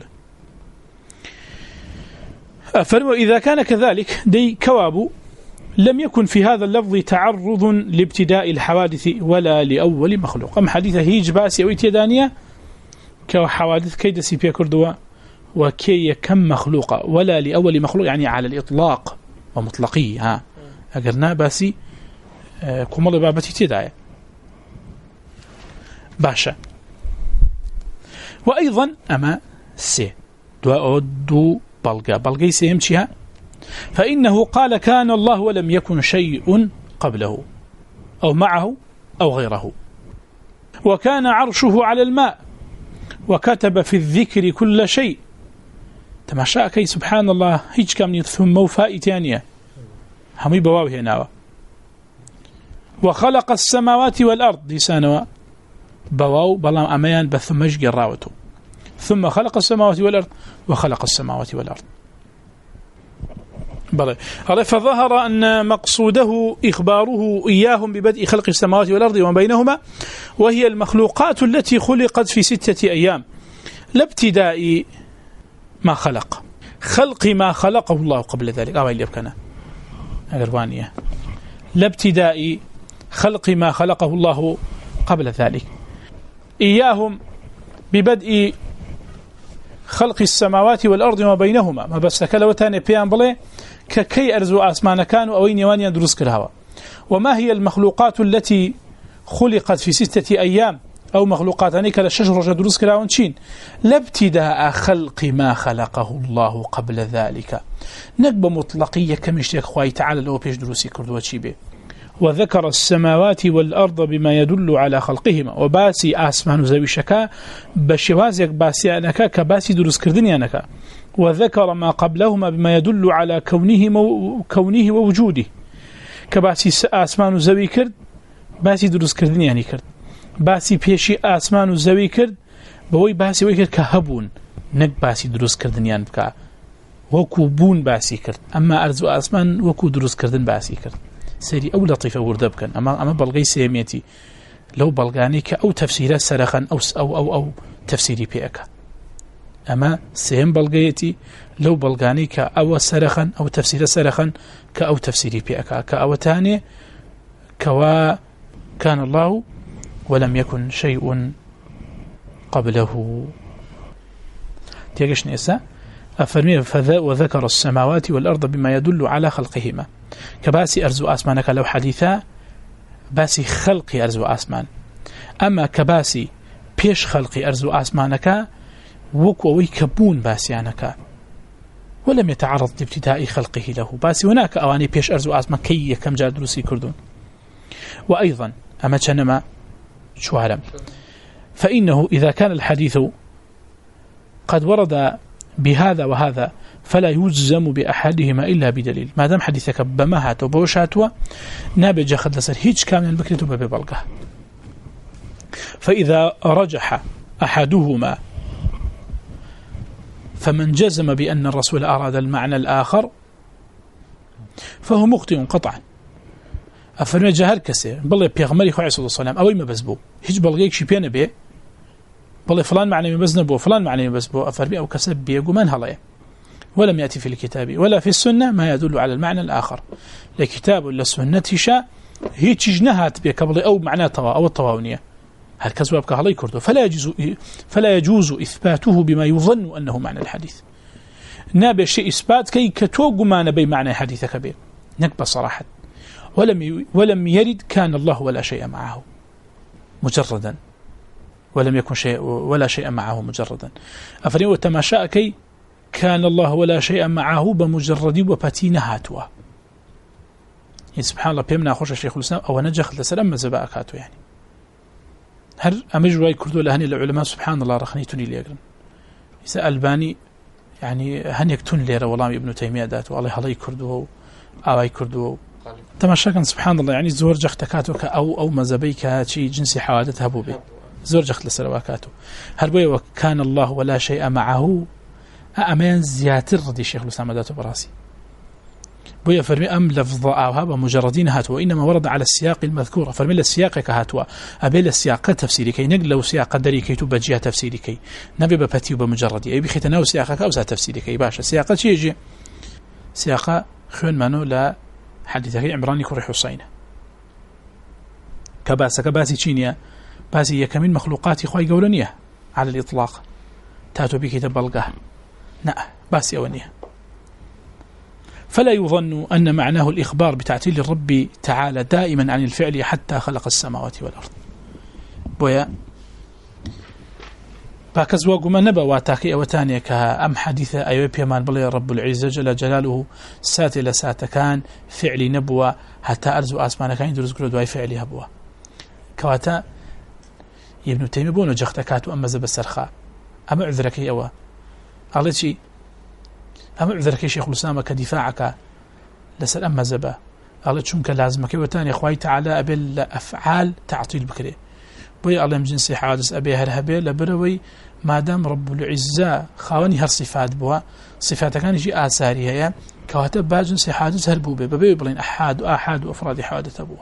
أفرموا إذا كان كذلك دي كواب لم يكن في هذا اللفظ تعرض لابتداء الحوادث ولا لأول مخلوق أم حديثة هيج باسي أو إتيدانية كحوادث كيد سيبيا كردوا وكي كم مخلوقة ولا لأول مخلوق يعني على الإطلاق ومطلقي ها أقرنا باسي كمال بابتي تداية باشا وأيضا أما سي دو بلغي سيمشيها فإنه قال كان الله ولم يكن شيء قبله أو معه أو غيره وكان عرشه على الماء وكتب في الذكر كل شيء تماشى كي سبحان الله هيج كم ثم وفاء تانية همي بواو هنا وخلق السماوات والأرض لسانوا بواو بلام أميان بثمج قراوته ثم خلق السماوات والأرض وخلق السماوات والأرض بلى فظهر أن مقصوده إخباره إياهم ببدء خلق السماوات والأرض وما بينهما وهي المخلوقات التي خلقت في 6 أيام لابتداء ما خلق ما خلقه الله قبل ذلك اللي يبكنا أغربانية لابتداء خلق ما خلقه الله قبل ذلك إياهم ببدء خلق السماوات والأرض وما بينهما ما بس كلوتان بيان بلي ككي أرزو أسمان كانوا أوين يوانيا دروس كالهوا وما هي المخلوقات التي خلقت في 6 أيام أو مخلوقاتني كلا شجر رجع دروس كلاون شين لابتداء خلق ما خلقه الله قبل ذلك نقبة مطلقية كمشتك خواهي تعالى لو بيش دروسي كردوة شيبه وذكر السماوات والأرض بما يدل على خلقهما وباسي آسمان زوي شكا بشوازيك باسي أنكا كباسي دروس كردني أنكا وذكر ما قبلهما بما يدل على كونه ووجوده كباسي آسمان زوي كرد باسي دروس كردني يعني كرد باسي بيشي آسمان زوي كرد بوي باسي ويكرد كهبون نك باسي دروس كردني يعني بكا وكو بون باسي كرد أما أرض وآسمان وكو دروس كردن باسي كرد سيري أو لطيفة ورده بكن أما بلغي سيميتي لو بلغانيك أو تفسير سرخا أو تفسيري بيئك أما سيم بلغيتي لو بلغانيك أو سرخا أو تفسير سرخا كأو تفسيري بيئك كأو تاني كوا كان الله ولم يكن شيء قبله تيجش نيسا أفرمي وذكر السماوات والأرض بما يدل على خلقهما كباسي أرزو آسمانك لو حديثا باسي خلقي أرزو آسمان أما كباسي بيش خلقي أرزو آسمانك وكوي كبون باسيانك ولم يتعرض لابتداء خلقه له باسي هناك أواني بيش أرزو آسمان كي كم جاء دروسي كردون وأيضا أما تنما شو عالم فإنه إذا كان الحديث قد ورد بهذا وهذا فلا يجزم بأحدهما إلا بدليل ما دام حديثك بما هاتوا بوشاتوا نابج خد لسر هيج كامل البكرة ببلغه فإذا رجح أحدهما فمن جزم بأن الرسول أراد المعنى الآخر فهو مخطئ قطعا أفرمي جهر كسي بالله بيغمري خواه صلى الله عليه وسلم أوي ما بزبو هيج بلغيك شي بيانا بيه بالله فلان معنى مبزنبو فلان معنى مبزبو أفرمي أو كسب بيقو من هلايه ولم يأتي في الكتاب ولا في السنة ما يدل على المعنى الآخر لكتاب ولا سنة شاء هي تجنهات بقبل أو معنى أو الطواونية هل كذب كهلا يكردو فلا يجوز إثباته بما يظن أنه معنى الحديث نابع شيء إثبات كي كتوق ما نبي معنى حديثك به نكبة صراحة ولم يرد كان الله ولا شيء معه مجردا ولم يكن شيء ولا شيء معه مجردا أفرين وتماشاء كي كان الله ولا شيء معه بمجرد وباتين هاتوا سبحان الله بيمنا خوش الشيخ الإسلام أو نجح لسلام زباء هاتوا يعني هل أمجروا يكردوا لهني العلماء سبحان الله رخنيتني ليقرن إذا ألباني يعني هن يكتون ليرة والله ابن تيمية دات والله هلا يكردوا أو يكردوا تماشا سبحان الله يعني زور جختكاتك أو مزبيك شيء جنسي حوادث هبوبي زور جخت لسلواكاته هل بي وكان الله ولا شيء معه أمان زياتر ردي الشيخ الإسلام داته براسي بويا فرمي أم لفظ أوها بمجردين هاتوا إنما ورد على السياق المذكور فرمي السياق كهاتوا أبيل السياق تفسيري كي نقل لو سياق قدري كي تبجيها تفسيري كي نبي ببتي وبمجردي أي بختناو سياقك أو تفسيري كي باشا سياق شي يجي سياق خيون منو لا حديثك عمراني كوري حسين كباسي تشينيا باسي يكمن مخلوقات خواي قولنية على الإطلاق تاتوا بك تبلغه لا باسي أونية فلا يظن أن معناه الإخبار بتعتيل الرب تعالى دائما عن الفعل حتى خلق السماوات والأرض بويا باكز وقما نبا واتاكي أوتاني كأم حديثة أيوة بيمان بلي رب العزة جل جلاله سات إلى سات كان فعلي نبوة حتى أرزو آسمان كان يدرس كل دواي فعلي هبوة كواتا ابن تيمية بونو جختكات وأما زب السرخاء أما عذرك أوا قالت شيء أما عذرك يا شيخ الإسلام كدفاعك لسل أما زبا قالت شنك لازمك وتاني أخوي تعالى أبل أفعال تعطيل بكري بوي الله جنسي حادث أبي هرهبي لبروي ما دام رب العزة خواني هر صفات بوا صفات كان يجي آثارها يا كواتب باجنسي حادث هربوبي ببي بلين أحاد وأفراد حادث أبوه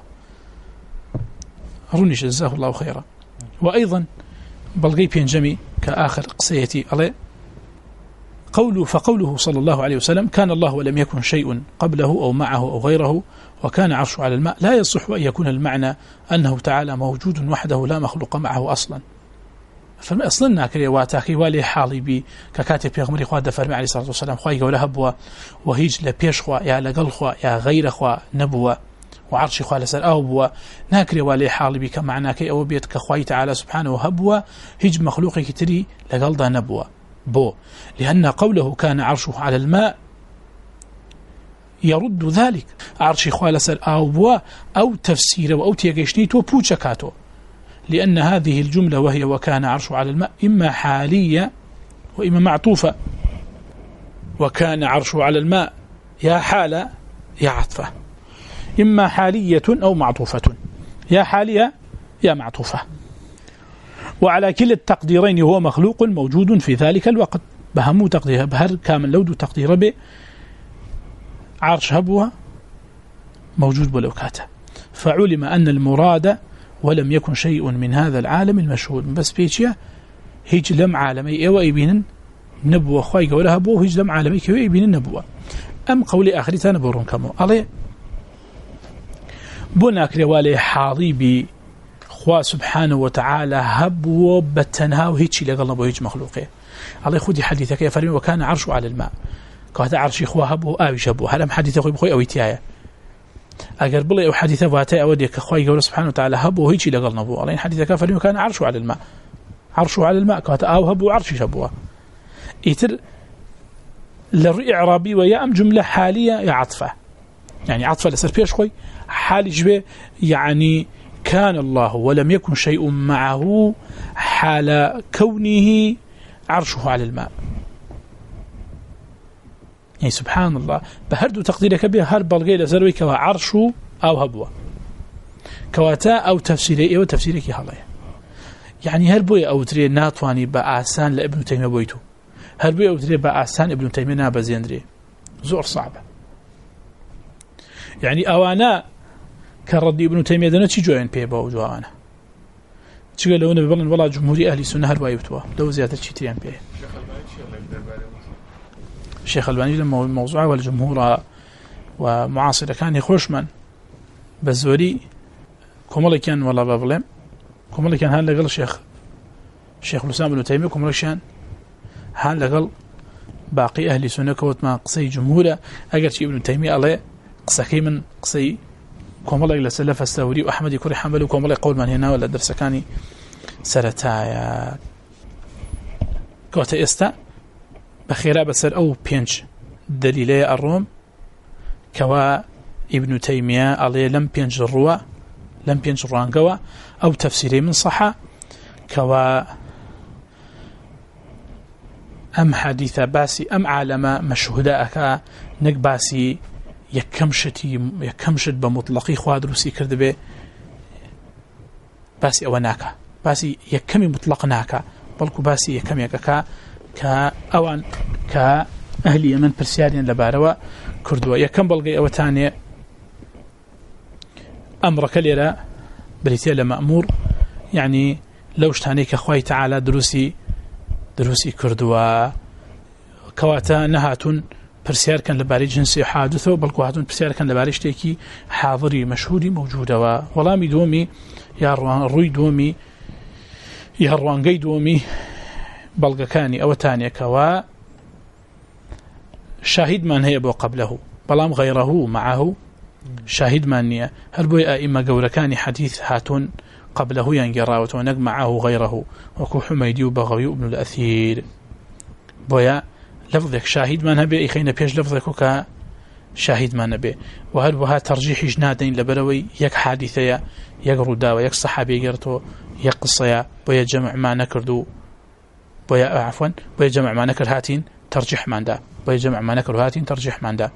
روني جزاه الله خيرا وأيضا بلغي بينجمي كآخر قصيتي عليه فقوله صلى الله عليه وسلم كان الله ولم يكن شيء قبله أو معه أو غيره وكان عرشه على الماء لا يصح أن يكون المعنى أنه تعالى موجود وحده لا مخلوق معه أصلا فما أصلنا كري واتاكي والي حالي بي ككاتب بيغمري خواه دفرمي عليه الصلاة والسلام خواه يقول هبوا وهيج لبيش خواه يا لقل خواه يا غير خواه نبوة وعرشي خواه لسر أو بوا ناكري والي حالي بك معناكي أو بيت كخوي تعالى سبحانه وهبوا هج مخلوقي كتري لقلدا نبوا بو لأن قوله كان عرشه على الماء يرد ذلك عرشي خواه لسر أو بوا أو تفسير أو تيقشنيت وبوشكاتو لأن هذه الجملة وهي وكان عرشه على الماء إما حالية وإما معطوفة وكان عرشه على الماء يا حالة يا عطفة إما حالية أو معطوفة يا حالية يا معطوفة وعلى كل التقديرين هو مخلوق موجود في ذلك الوقت بهمو تقدير بهر كامل لودو تقدير به عرش هبوها موجود بلوكاته فعلم أن المراد ولم يكن شيء من هذا العالم المشهود بس بيتشيا هيج لم عالمي أو يبين نبوة خواي قولها بو هيج لم عالمي كيو يبين النبوة أم قولي آخر تنبورون كمو عليه بناك روالي حاضي بخوا سبحانه وتعالى هبو بتنها وهيج لقلنا بو هيج مخلوقه عليه خذي حديثك يا فريم وكان عرشه على الماء كهذا عرشي خوا هبو آويش هبو هلم حديث أخوي بخوي أويتيايا أجر بلي أو حديثه فاتي أوديك أخوي قول سبحانه وتعالى هبو هيج لقلنا بو عليه حديثك فريم وكان عرشه على الماء عرشه على الماء كهذا أو هبو عرشي هبوه يتر للإعرابي ويا أم جملة حالية يا عطفة يعني عطفة لسر بيش خوي حال جبه يعني كان الله ولم يكن شيء معه حال كونه عرشه على الماء يعني سبحان الله بهردو تقديرك به هر بلغي لسروي كوا عرشه أو هبوه كواتا أو تفسيري أو تفسيرك هلايا يعني هربوي أو تري ناتواني بأسان لابن تيمية بويتو هربوي أو تري بأسان ابن تيمية نابزيندري زور صعبة يعني أوانا كردي ابن تيمية دنا تي جوين بيبا وجوانا تقول لو نبي بلن والله جمهوري أهل السنة هربوي بتوا لو زيادة شي تريان بيه الشيخ الباني لما الموضوع والجمهور ومعاصر كان يخوش من بزوري كمال كان والله بابلم كمال كان هان لقل شيخ الإسلام ابن تيمية كمال كان هان لقل باقي أهل السنة كوت ما قصي جمهوره أجر شيء ابن تيمية عليه قصكي من قصي كمال إلى سلف الثوري وأحمد يكون حمل وكمال قول من هنا ولا درس كاني سرتايا كوت استا بخيرا بسر أو بينج دليلي الروم كوا ابن تيمية عليه لم بينج الروا لم بينج الرانقوا أو تفسيري من صحة كوا أم حديثة باسي أم عالم مشهودة نك باسي يكمشت بمطلقي خوادروسي كرد به باسي أوناكا باسي يكمي مطلقناكا بلكو باسي يكمي يكاكا كأوان كأهل يمن برسيارين لباروا كردوا يكم بلغي أوتاني أمرك ليرا بريتيا لمأمور يعني لو اشتانيك أخوي تعالى دروسي كردوا كواتا نهاتون برسيار كان لباري جنسي حادثه بلكو هاتون برسيار كان لباري شتيكي حاضري مشهودي موجودة ولامي دومي يا روي دومي يا روانقي دومي بلغ كاني أو تاني كوا شاهد من هي بو قبله بلام غيره معه شاهد من هل بو أئمة قولكاني حديث هاتون قبله ينقراوت ونق معه غيره وكو حميدي وبغوي ابن الأثير بويا لفظك شاهد ما نبي إخينا بيش لفظك وكا شاهد ما نبي وهل بها ترجيح جنادين لبروي يك حادثة يك رداوة يك صحابي قرتو يك قصيا بويا جمع ما نكردو بويا عفوا بويا جمع ما نكر هاتين ترجيح ماندا بويا جمع ما نكر هاتين ترجيح ماندا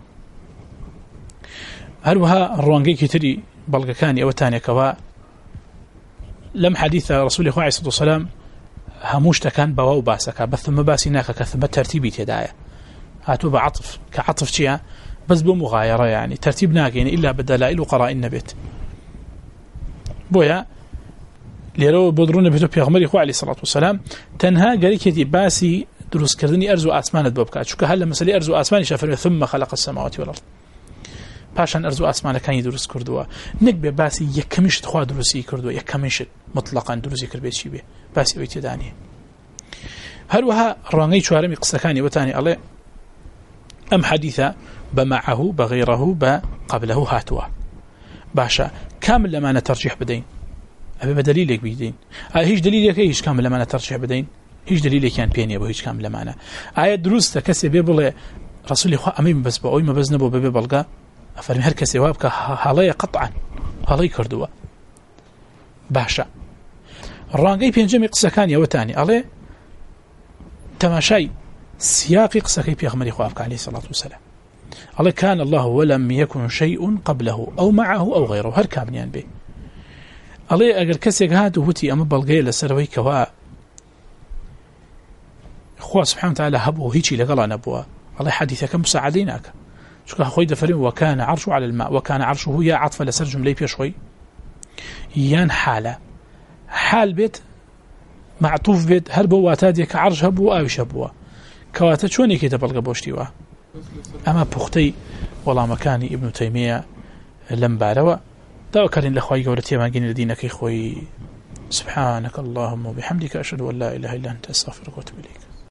هل بها الروانقي كتري بلغ كاني أو تاني كوا لم حديث رسول الله عليه الصلاة والسلام هموش تكان بواو باسكا بث ما باسيناك كثم ترتيبي تدايا هاتوا بعطف كعطف شيء بس بمغايرة يعني ترتيب ناقين إلا بدلائل وقرائن نبت بويا ليرو بدرون بيتو بيغمري خو عليه الصلاة والسلام تنها قريكتي باسي دروس كردني أرزو آسمان بوبكات شو كهلا مسألة أرزو آسمان شافر ثم خلق السماوات والأرض باشان أرزو آسمان كان يدرس كردوا نكبة باسي يكمش تخوا دروسي كردوا يكمش مطلقا دروسي كربيت شي به باسي ويتداني هل وها رانغي شوارمي قصة كاني وتاني الله أم حديثة بمعه بغيره بقبله هاتوا باشا كامل لما ترجيح بدين أبي بدليلك بيدين هيش دليلك هيش كامل لما ترجيح بدين هیچ دلیلی کان پێ نییە بۆ هیچ کام لەمانە ئایا دروستە کەسێ بێ بڵێ ڕسوولی خوا ئەمەی بەس بە ئەوی مەبەست نەبوو بەبێ بەڵگا ئەفەرمی هەر کەسێ وا بکە هەڵەیە قەطعاً هەڵەی کردووە باشە ڕانگەی پێنجەمی قسەکانی ئەوەتانی ئەڵێ تەماشای سیاقی قسەکەی پێغەمبەری خوا بکە عەلەیهی سەڵات وسەلام ئەڵێ كان الله ولم يكن شيء قبله أو معه أو غيره هەر کامنیان بێ ئەڵێ ئەگەر کەسێک هات و وتی ئەمە بەڵگەیە لەسەرەوەی کەوا خوا سبحانه وتعالى هبو هيجي لقلا نبوا الله حديثك مساعدين ناك شو خوي دفرين وكان عرشه على الماء وكان عرشه يا عطف لسر جملة بيشوي يان حال بيت معطوف بيت هربو واتاديك عرش هبو أوش هبوا كواتا شوني كي تبلغ بوشتيوا أما بختي والله مكاني ابن تيمية لم باروا داو كارين لخوي قولتي ما جين لدينك خوي سبحانك اللهم وبحمدك أشهد أن لا إله إلا أنت أستغفرك وأتوب إليك